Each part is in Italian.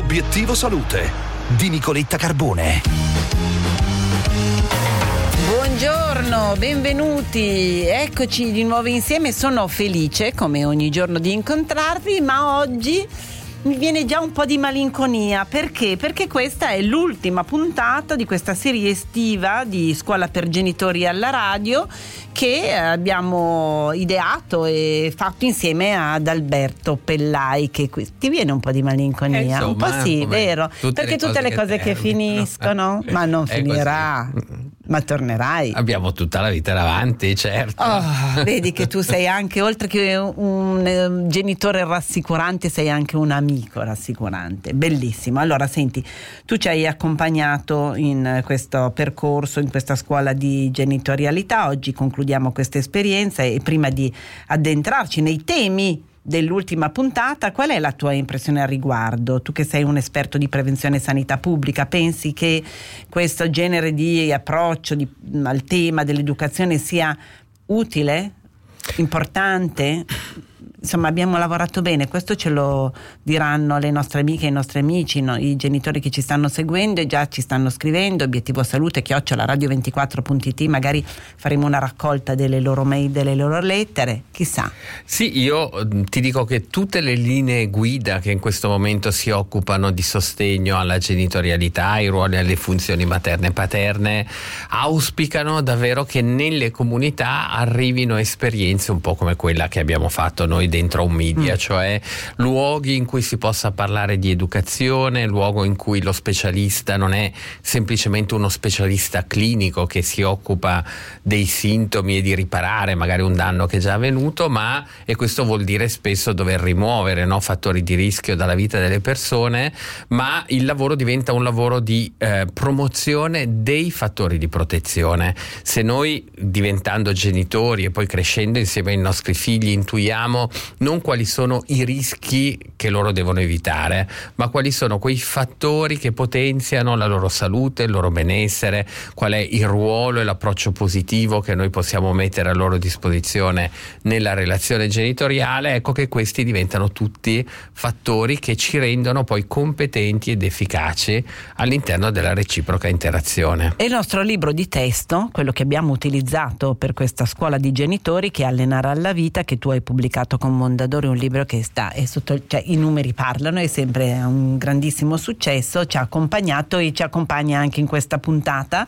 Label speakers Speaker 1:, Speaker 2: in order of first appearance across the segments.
Speaker 1: Obiettivo Salute di Nicoletta Carbone.
Speaker 2: Buongiorno, benvenuti, eccoci di nuovo insieme. Sono felice come ogni giorno di incontrarvi, ma oggi mi viene già un po' di malinconia. Perché? Perché questa è l'ultima puntata di questa serie estiva di Scuola per Genitori alla radio che abbiamo ideato e fatto insieme ad Alberto Pellai. Che ti viene un po' di malinconia?
Speaker 3: Insomma,
Speaker 2: un po' sì, vero? Perché tutte le cose che finiscono, ma non finirà. Ma tornerai.
Speaker 3: Abbiamo tutta la vita davanti, certo.
Speaker 2: Vedi che tu sei anche, oltre che un genitore rassicurante, sei anche un amico rassicurante. Bellissimo. Allora, senti, tu ci hai accompagnato in questo percorso, in questa scuola di genitorialità. Oggi concludiamo questa esperienza e prima di addentrarci nei temi dell'ultima puntata, qual è la tua impressione al riguardo? Tu che sei un esperto di prevenzione e sanità pubblica, pensi che questo genere di approccio al tema dell'educazione sia utile? Importante? Insomma, abbiamo lavorato bene, questo ce lo diranno le nostre amiche e i nostri amici, no? I genitori che ci stanno seguendo e già ci stanno scrivendo, obiettivo salute @radio24.it, magari faremo una raccolta delle loro mail, delle loro lettere, chissà.
Speaker 3: Sì, io ti dico che tutte le linee guida che in questo momento si occupano di sostegno alla genitorialità, ai ruoli e alle funzioni materne e paterne, auspicano davvero che nelle comunità arrivino esperienze un po' come quella che abbiamo fatto noi dentro un media, cioè luoghi in cui si possa parlare di educazione, luogo in cui lo specialista non è semplicemente uno specialista clinico che si occupa dei sintomi e di riparare magari un danno che è già avvenuto, ma, e questo vuol dire spesso dover rimuovere, no, fattori di rischio dalla vita delle persone, ma il lavoro diventa un lavoro di promozione dei fattori di protezione. Se noi, diventando genitori e poi crescendo insieme ai nostri figli, intuiamo non quali sono i rischi che loro devono evitare, ma quali sono quei fattori che potenziano la loro salute, il loro benessere, qual è il ruolo e l'approccio positivo che noi possiamo mettere a loro disposizione nella relazione genitoriale, ecco che questi diventano tutti fattori che ci rendono poi competenti ed efficaci all'interno della reciproca interazione.
Speaker 2: E il nostro libro di testo, quello che abbiamo utilizzato per questa scuola di genitori, che è Allenare alla vita, che tu hai pubblicato con Mondadori, un libro che cioè, i numeri parlano, è sempre un grandissimo successo, ci ha accompagnato e ci accompagna anche in questa puntata.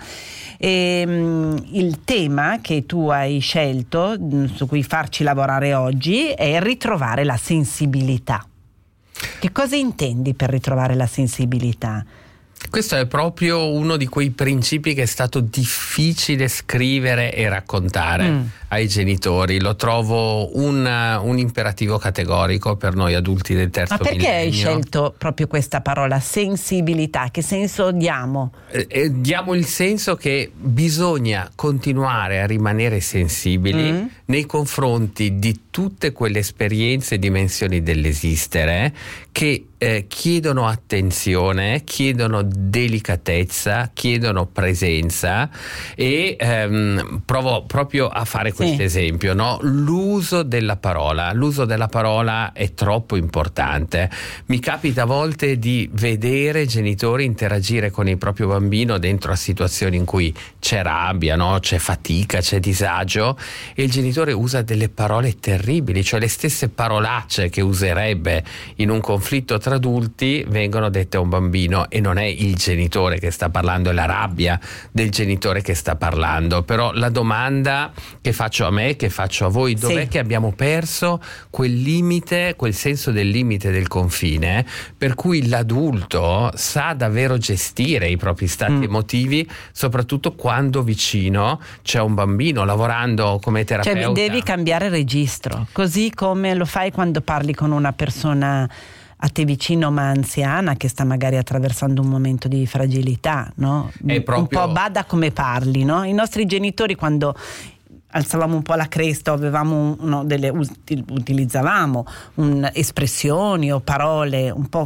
Speaker 2: Il tema che tu hai scelto, su cui farci lavorare oggi, è ritrovare la sensibilità. Che cosa intendi per ritrovare la sensibilità?
Speaker 3: Questo è proprio uno di quei principi che è stato difficile scrivere e raccontare ai genitori. Lo trovo un imperativo categorico per noi adulti del terzo millennio. Ma perché hai
Speaker 2: scelto proprio questa parola, sensibilità? Che senso diamo?
Speaker 3: Diamo il senso che bisogna continuare a rimanere sensibili nei confronti di tutte quelle esperienze e dimensioni dell'esistere che chiedono attenzione, chiedono delicatezza, chiedono presenza e provo proprio a fare questo esempio, no? L'uso della parola è troppo importante. Mi capita a volte di vedere genitori interagire con il proprio bambino dentro a situazioni in cui c'è rabbia, no? C'è fatica, c'è disagio, e il genitore usa delle parole terribili, cioè le stesse parolacce che userebbe in un conflitto tra adulti vengono dette a un bambino, e non è il genitore che sta parlando, è la rabbia del genitore che sta parlando. Però la domanda che faccio a me, che faccio a voi, dov'è che abbiamo perso quel limite, quel senso del limite, del confine, per cui l'adulto sa davvero gestire i propri stati emotivi, soprattutto quando vicino c'è un bambino, lavorando come terapeuta.
Speaker 2: Cioè devi cambiare registro, così come lo fai quando parli con una persona a te vicino ma anziana che sta magari attraversando un momento di fragilità, no?
Speaker 3: Proprio...
Speaker 2: Un po' bada come parli, no? I nostri genitori, quando alzavamo un po' la cresta, avevamo utilizzavamo espressioni o parole un po'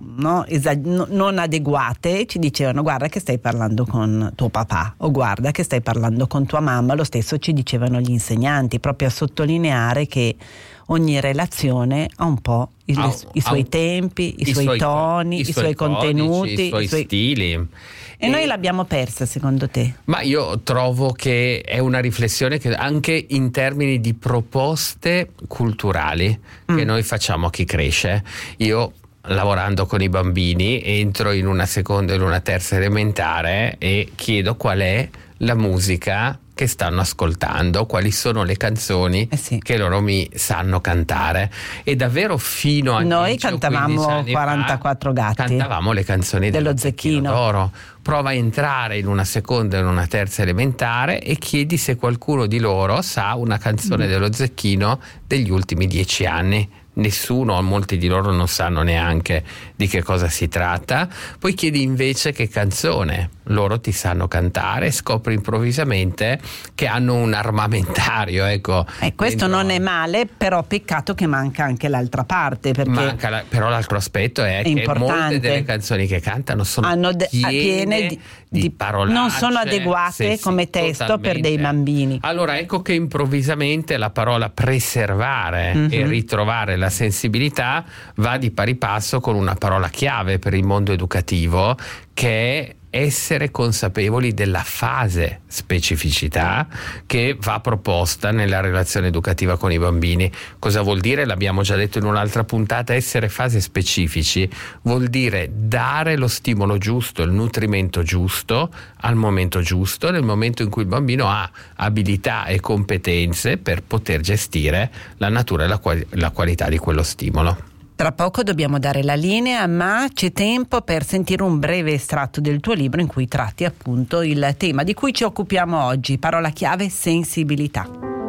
Speaker 2: no, non adeguate, ci dicevano: guarda che stai parlando con tuo papà, o guarda che stai parlando con tua mamma. Lo stesso ci dicevano gli insegnanti, proprio a sottolineare che ogni relazione ha un po' i suoi tempi, i suoi toni, i suoi contenuti,
Speaker 3: i suoi stili.
Speaker 2: E noi l'abbiamo persa, secondo te?
Speaker 3: Ma io trovo che è una riflessione che anche in termini di proposte culturali che noi facciamo a chi cresce. Io, lavorando con i bambini, entro in una seconda e in una terza elementare e chiedo qual è la musica che stanno ascoltando, quali sono le canzoni che loro mi sanno cantare. E davvero fino a
Speaker 2: noi cantavamo 44 gatti,
Speaker 3: cantavamo le canzoni dello Zecchino d'Oro. Prova a entrare in una seconda e in una terza elementare e chiedi se qualcuno di loro sa una canzone dello Zecchino degli ultimi 10 anni. Nessuno, molti di loro non sanno neanche di che cosa si tratta. Poi chiedi invece che canzone loro ti sanno cantare e scopri improvvisamente che hanno un armamentario, ecco.
Speaker 2: Questo non è male, però peccato che manca anche l'altra parte, perché
Speaker 3: però l'altro aspetto è che
Speaker 2: importante.
Speaker 3: Molte delle canzoni che cantano sono piene di parolacce,
Speaker 2: non sono adeguate come testo totalmente per dei bambini.
Speaker 3: Allora ecco che improvvisamente la parola preservare e ritrovare la sensibilità va di pari passo con una parola chiave per il mondo educativo, che è essere consapevoli della fase specificità che va proposta nella relazione educativa con i bambini. Cosa vuol dire? L'abbiamo già detto in un'altra puntata. Essere fase specifici vuol dire dare lo stimolo giusto, il nutrimento giusto al momento giusto, nel momento in cui il bambino ha abilità e competenze per poter gestire la natura e la qualità di quello stimolo.
Speaker 2: Tra poco dobbiamo dare la linea, ma c'è tempo per sentire un breve estratto del tuo libro in cui tratti appunto il tema di cui ci occupiamo oggi. Parola chiave: sensibilità.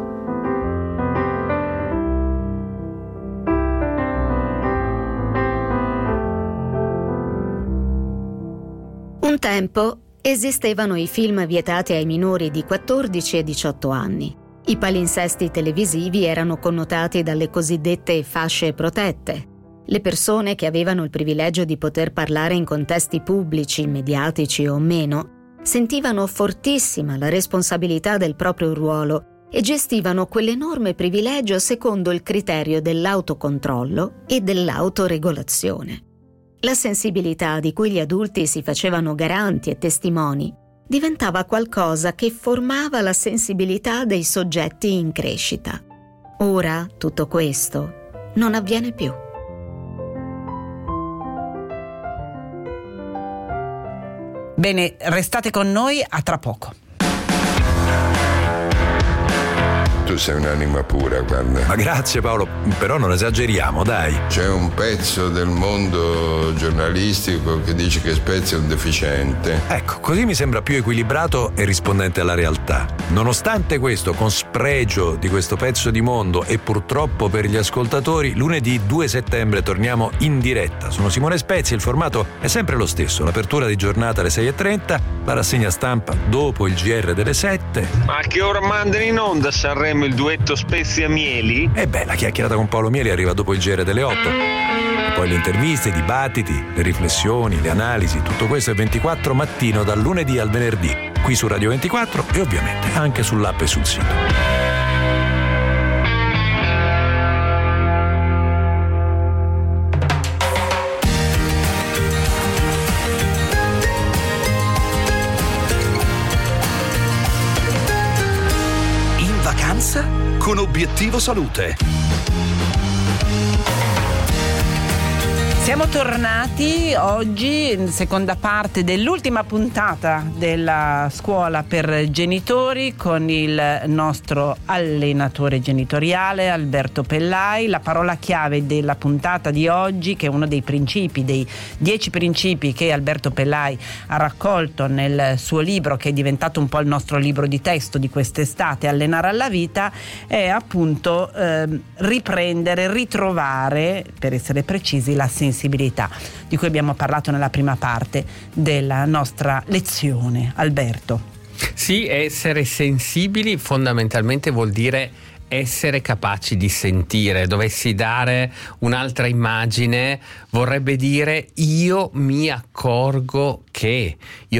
Speaker 4: Un tempo esistevano i film vietati ai minori di 14 e 18 anni. I palinsesti televisivi erano connotati dalle cosiddette fasce protette. Le persone che avevano il privilegio di poter parlare in contesti pubblici, mediatici o meno, sentivano fortissima la responsabilità del proprio ruolo e gestivano quell'enorme privilegio secondo il criterio dell'autocontrollo e dell'autoregolazione. La sensibilità di cui gli adulti si facevano garanti e testimoni diventava qualcosa che formava la sensibilità dei soggetti in crescita. Ora tutto questo non avviene più.
Speaker 2: Bene, restate con noi, a tra poco.
Speaker 5: Tu sei un'anima pura, guarda.
Speaker 6: Ma grazie Paolo, però non esageriamo, dai.
Speaker 5: C'è un pezzo del mondo giornalistico che dice che Spezia è un deficiente.
Speaker 6: Ecco, così mi sembra più equilibrato e rispondente alla realtà. Nonostante questo, con spregio di questo pezzo di mondo e purtroppo per gli ascoltatori, lunedì 2 settembre torniamo in diretta. Sono Simone Spezia, il formato è sempre lo stesso. L'apertura di giornata alle 6:30, la rassegna stampa dopo il GR delle 7.
Speaker 7: Ma a che ora mandano in onda Sanremo il duetto Spezia Mieli?
Speaker 6: La chiacchierata con Paolo Mieli arriva dopo il GR delle 8. E poi le interviste, i dibattiti, le riflessioni, le analisi, tutto questo è 24 mattino dal lunedì al venerdì, qui su Radio 24 e ovviamente anche sull'app e sul sito.
Speaker 1: Con Obiettivo Salute.
Speaker 2: Siamo tornati oggi in seconda parte dell'ultima puntata della scuola per genitori con il nostro allenatore genitoriale Alberto Pellai. La parola chiave della puntata di oggi, che è uno dei principi, dei 10 principi che Alberto Pellai ha raccolto nel suo libro, che è diventato un po' il nostro libro di testo di quest'estate, Allenare alla vita, è appunto riprendere, ritrovare, per essere precisi, la sensibilità di cui abbiamo parlato nella prima parte della nostra lezione. Alberto.
Speaker 3: Sì, essere sensibili fondamentalmente vuol dire essere capaci di sentire. Dovessi dare un'altra immagine, vorrebbe dire io mi accorgo che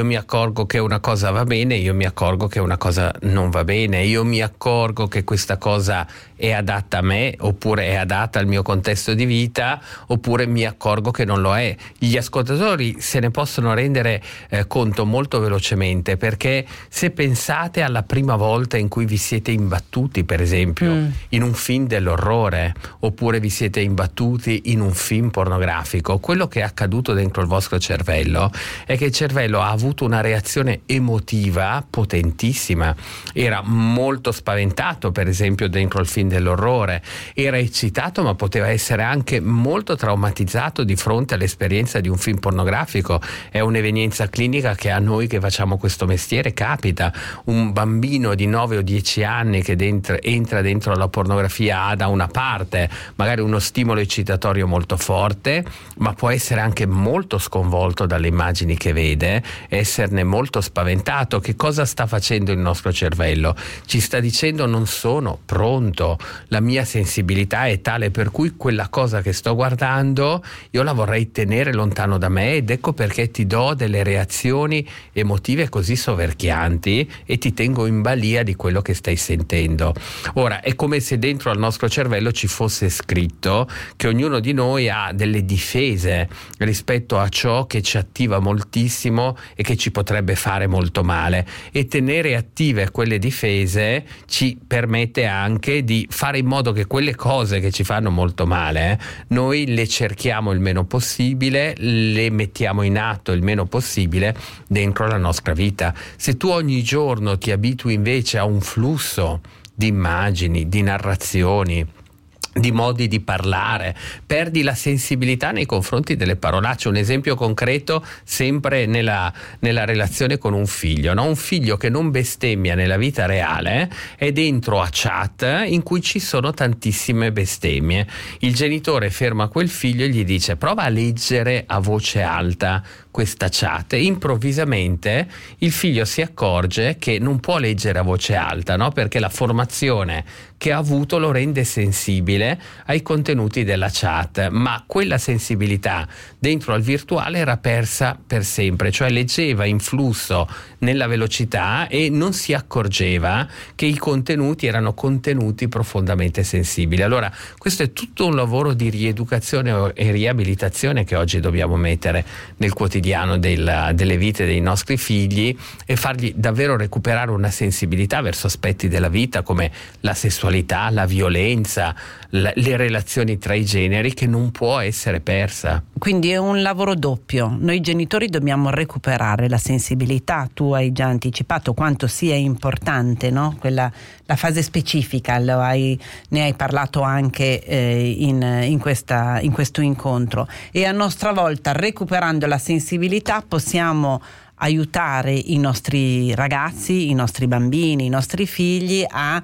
Speaker 3: una cosa va bene, io mi accorgo che una cosa non va bene, io mi accorgo che questa cosa è adatta a me, oppure è adatta al mio contesto di vita, oppure mi accorgo che non lo è. Gli ascoltatori se ne possono rendere conto molto velocemente, perché se pensate alla prima volta in cui vi siete imbattuti, per esempio, in un film dell'orrore, oppure vi siete imbattuti in un film pornografico, quello che è accaduto dentro il vostro cervello è che il cervello ha avuto una reazione emotiva potentissima. Era molto spaventato, per esempio, dentro il film dell'orrore, era eccitato, ma poteva essere anche molto traumatizzato di fronte all'esperienza di un film pornografico. È un'evenienza clinica che a noi che facciamo questo mestiere capita. Un bambino di 9 o 10 anni che entra dentro la pornografia ha da una parte magari uno stimolo eccitatorio molto forte, ma può essere anche molto sconvolto dalle immagini che vede, esserne molto spaventato. Che cosa sta facendo il nostro cervello? Ci sta dicendo: non sono pronto, la mia sensibilità è tale per cui quella cosa che sto guardando io la vorrei tenere lontano da me, ed ecco perché ti do delle reazioni emotive così soverchianti e ti tengo in balia di quello che stai sentendo. Ora, è come se dentro al nostro cervello ci fosse scritto che ognuno di noi ha delle difese rispetto a ciò che ci attiva moltissimo e che ci potrebbe fare molto male, e tenere attive quelle difese ci permette anche di fare in modo che quelle cose che ci fanno molto male noi le cerchiamo il meno possibile, le mettiamo in atto il meno possibile dentro la nostra vita. Se tu ogni giorno ti abitui invece a un flusso di immagini, di narrazioni, di modi di parlare, perdi la sensibilità nei confronti delle parolacce. Un esempio concreto sempre nella relazione con un figlio, no? Un figlio che non bestemmia nella vita reale è dentro a chat in cui ci sono tantissime bestemmie. Il genitore ferma quel figlio e gli dice: prova a leggere a voce alta questa chat. Improvvisamente il figlio si accorge che non può leggere a voce alta, no? Perché la formazione che ha avuto lo rende sensibile ai contenuti della chat, ma quella sensibilità dentro al virtuale era persa per sempre, cioè leggeva in flusso nella velocità e non si accorgeva che i contenuti erano contenuti profondamente sensibili. Allora, questo è tutto un lavoro di rieducazione e riabilitazione che oggi dobbiamo mettere nel quotidiano delle vite dei nostri figli, e fargli davvero recuperare una sensibilità verso aspetti della vita come la sessualità, la violenza, le relazioni tra i generi, che non può essere persa.
Speaker 2: Quindi è un lavoro doppio. Noi genitori dobbiamo recuperare la sensibilità. Tu hai già anticipato quanto sia importante, no? La fase specifica, ne hai parlato anche in questo incontro, e a nostra volta, recuperando la sensibilità, possiamo aiutare i nostri ragazzi, i nostri bambini, i nostri figli a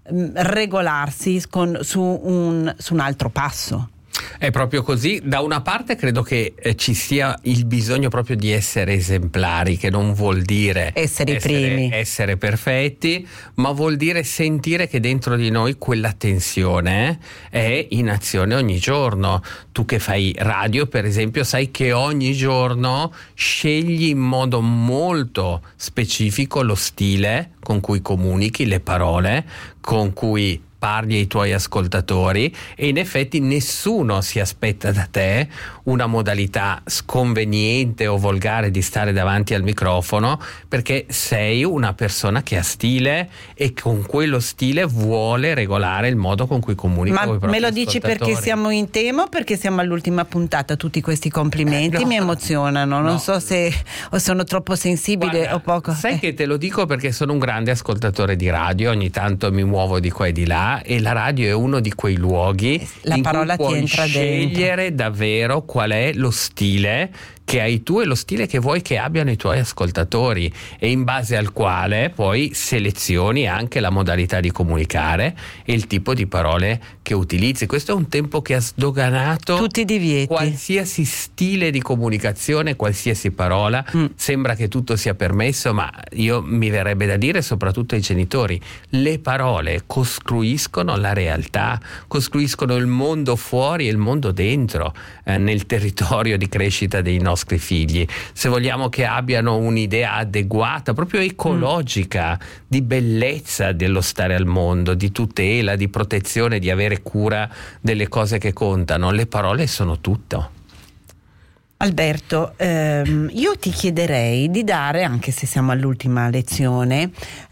Speaker 2: regolarsi su un altro passo.
Speaker 3: È proprio così. Da una parte credo che ci sia il bisogno proprio di essere esemplari, che non vuol dire
Speaker 2: essere i primi,
Speaker 3: essere perfetti, ma vuol dire sentire che dentro di noi quella tensione è in azione ogni giorno. Tu che fai radio, per esempio, sai che ogni giorno scegli in modo molto specifico lo stile con cui comunichi, le parole con cui parli ai tuoi ascoltatori, e in effetti nessuno si aspetta da te una modalità sconveniente o volgare di stare davanti al microfono, perché sei una persona che ha stile e con quello stile vuole regolare il modo con cui comunica con i propri
Speaker 2: ascoltatori. Me lo dici perché siamo in tema o perché siamo all'ultima puntata? Tutti questi complimenti mi emozionano, non so se sono troppo sensibile.
Speaker 3: Guarda,
Speaker 2: o poco.
Speaker 3: Sai che te lo dico perché sono un grande ascoltatore di radio, ogni tanto mi muovo di qua e di là, e la radio è uno di quei luoghi
Speaker 2: la
Speaker 3: in
Speaker 2: parola
Speaker 3: cui puoi
Speaker 2: ti entra
Speaker 3: scegliere
Speaker 2: dentro.
Speaker 3: davvero qual è lo stile che hai tu e lo stile che vuoi che abbiano i tuoi ascoltatori, e in base al quale poi selezioni anche la modalità di comunicare e il tipo di parole che utilizzi. Questo è un tempo che ha sdoganato
Speaker 2: tutti i divieti,
Speaker 3: qualsiasi stile di comunicazione, qualsiasi parola. Sembra che tutto sia permesso, ma io mi verrebbe da dire, soprattutto ai genitori, le parole costruiscono la realtà, costruiscono il mondo fuori e il mondo dentro, nel territorio di crescita dei nostri figli. Se vogliamo che abbiano un'idea adeguata, proprio ecologica, di bellezza dello stare al mondo, di tutela, di protezione, di avere cura delle cose che contano, le parole sono tutto.
Speaker 2: Alberto, io ti chiederei di dare, anche se siamo all'ultima lezione,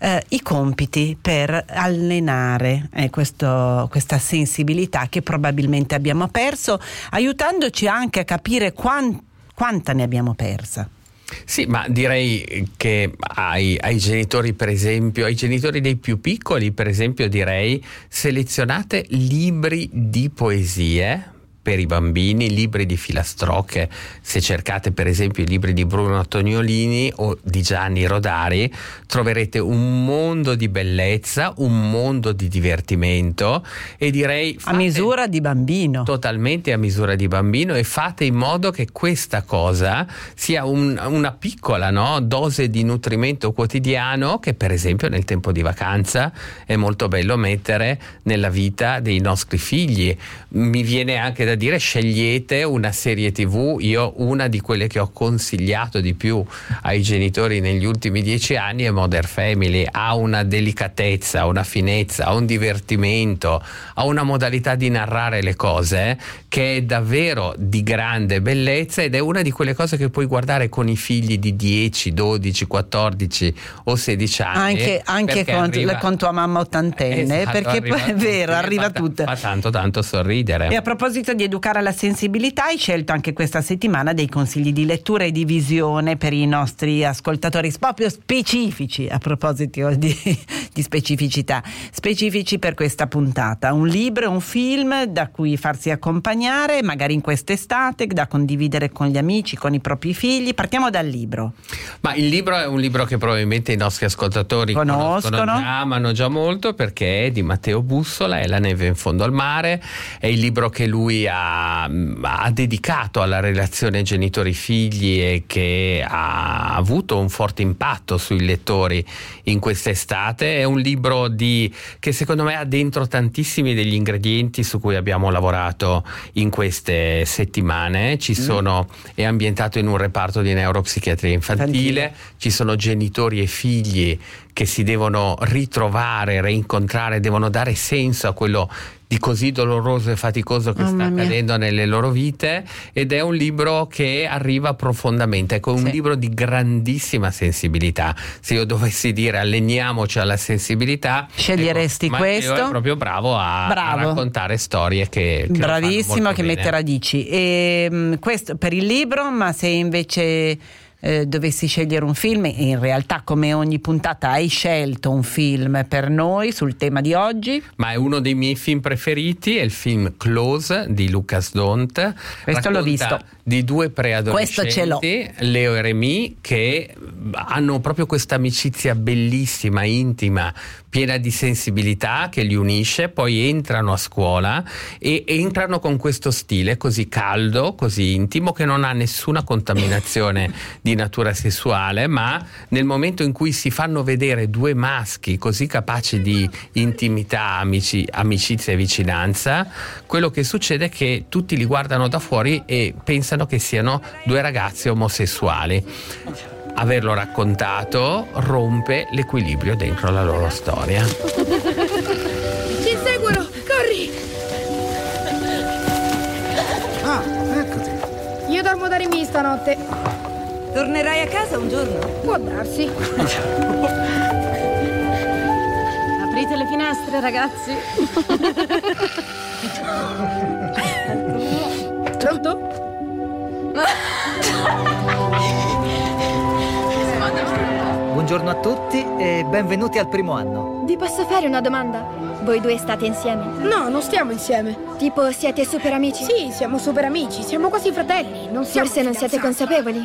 Speaker 2: i compiti per allenare questa sensibilità che probabilmente abbiamo perso, aiutandoci anche a capire quanta ne abbiamo persa.
Speaker 3: Sì, ma direi che ai genitori, per esempio, ai genitori dei più piccoli, per esempio, direi: selezionate libri di poesie per i bambini, libri di filastrocche. Se cercate per esempio i libri di Bruno Antoniolini o di Gianni Rodari, troverete un mondo di bellezza, un mondo di divertimento, e direi
Speaker 2: a misura di bambino,
Speaker 3: totalmente a misura di bambino, e fate in modo che questa cosa sia una piccola, dose di nutrimento quotidiano, che per esempio nel tempo di vacanza è molto bello mettere nella vita dei nostri figli. Mi viene anche da dire: scegliete una serie TV. Io una di quelle che ho consigliato di più ai genitori negli ultimi 10 anni è Modern Family. Ha una delicatezza, una finezza, ha un divertimento, ha una modalità di narrare le cose che è davvero di grande bellezza, ed è una di quelle cose che puoi guardare con i figli di 10, 12, 14 o 16 anni,
Speaker 2: anche con tua mamma ottantenne,
Speaker 3: esatto,
Speaker 2: perché poi è vero, arriva tutto.
Speaker 3: Fa tanto sorridere.
Speaker 2: E a proposito di educare alla sensibilità, hai scelto anche questa settimana dei consigli di lettura e di visione per i nostri ascoltatori, proprio specifici, a proposito di specificità, specifici per questa puntata. Un libro, un film da cui farsi accompagnare, magari in quest'estate, da condividere con gli amici, con i propri figli. Partiamo dal libro.
Speaker 3: Ma il libro è un libro che probabilmente i nostri ascoltatori conoscono già, amano già molto, perché è di Matteo Bussola, è La neve in fondo al mare. È il libro che lui ha dedicato alla relazione genitori-figli e che ha avuto un forte impatto sui lettori in quest'estate. È un libro che secondo me ha dentro tantissimi degli ingredienti su cui abbiamo lavorato in queste settimane. È ambientato in un reparto di neuropsichiatria infantile. Ci sono genitori e figli che si devono ritrovare, reincontrare, devono dare senso a quello di così doloroso e faticoso che sta accadendo nelle loro vite, ed è un libro che arriva profondamente, ecco, un libro di grandissima sensibilità. Se io dovessi dire alleniamoci alla sensibilità,
Speaker 2: sceglieresti questo?
Speaker 3: Matteo è proprio bravo a raccontare storie che
Speaker 2: bravissimo, che
Speaker 3: bene.
Speaker 2: mette radici. E questo per il libro, ma se invece dovessi scegliere un film, e in realtà come ogni puntata hai scelto un film per noi sul tema di oggi.
Speaker 3: Ma è uno dei miei film preferiti, è il film Close di Lucas Dont.
Speaker 2: Questo l'ho visto.
Speaker 3: Di due preadolescenti,
Speaker 2: questo ce l'ho.
Speaker 3: Leo e Remy, che hanno proprio questa amicizia bellissima, intima, piena di sensibilità che li unisce. Poi entrano a scuola e entrano con questo stile così caldo, così intimo, che non ha nessuna contaminazione di natura sessuale, ma nel momento in cui si fanno vedere due maschi così capaci di intimità, amicizia e vicinanza, quello che succede è che tutti li guardano da fuori e pensano che siano due ragazzi omosessuali. Averlo raccontato rompe l'equilibrio dentro la loro storia.
Speaker 8: Ci inseguono, corri!
Speaker 9: Ah, eccoti.
Speaker 8: Io dormo da Remy stanotte.
Speaker 10: Tornerai a casa un giorno?
Speaker 8: Può darsi.
Speaker 10: Aprite le finestre, ragazzi.
Speaker 8: Pronto?
Speaker 11: Buongiorno a tutti e benvenuti al primo anno.
Speaker 12: Vi posso fare una domanda? Voi due state insieme?
Speaker 8: No, non stiamo insieme.
Speaker 12: Tipo, siete super amici?
Speaker 8: Sì, siamo super amici, siamo quasi fratelli. Non siamo
Speaker 12: Forse non siete consapevoli.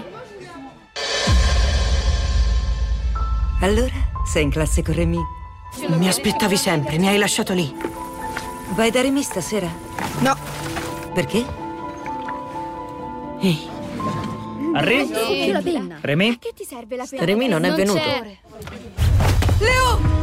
Speaker 10: Allora, sei in classe con Remy?
Speaker 13: Mi aspettavi sempre, mi hai lasciato lì.
Speaker 10: Vai da Remy stasera?
Speaker 13: No.
Speaker 10: Perché?
Speaker 11: Ehi. Arri?
Speaker 12: La penna.
Speaker 11: Remy?
Speaker 12: A che ti serve la penna?
Speaker 10: Remy non è venuto.
Speaker 8: Leo!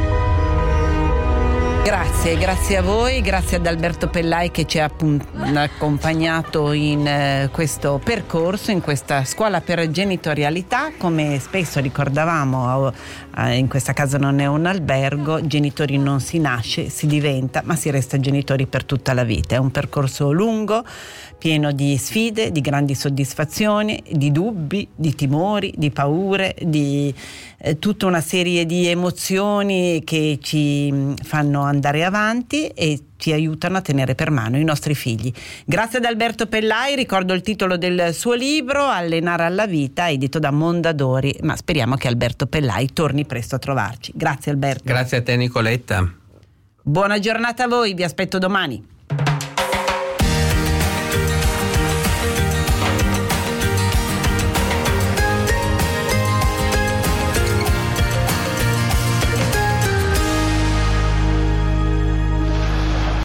Speaker 2: Grazie a voi, grazie ad Alberto Pellai che ci ha accompagnato in questo percorso, in questa scuola per genitorialità. Come spesso ricordavamo, in questa casa non è un albergo, genitori non si nasce, si diventa, ma si resta genitori per tutta la vita. È un percorso lungo, pieno di sfide, di grandi soddisfazioni, di dubbi, di timori, di paure, di tutta una serie di emozioni che ci fanno andare avanti e ci aiutano a tenere per mano i nostri figli. Grazie ad Alberto Pellai, ricordo il titolo del suo libro, Allenare alla vita, edito da Mondadori, ma speriamo che Alberto Pellai torni presto a trovarci. Grazie Alberto.
Speaker 3: Grazie a te Nicoletta.
Speaker 2: Buona giornata a voi, vi aspetto domani.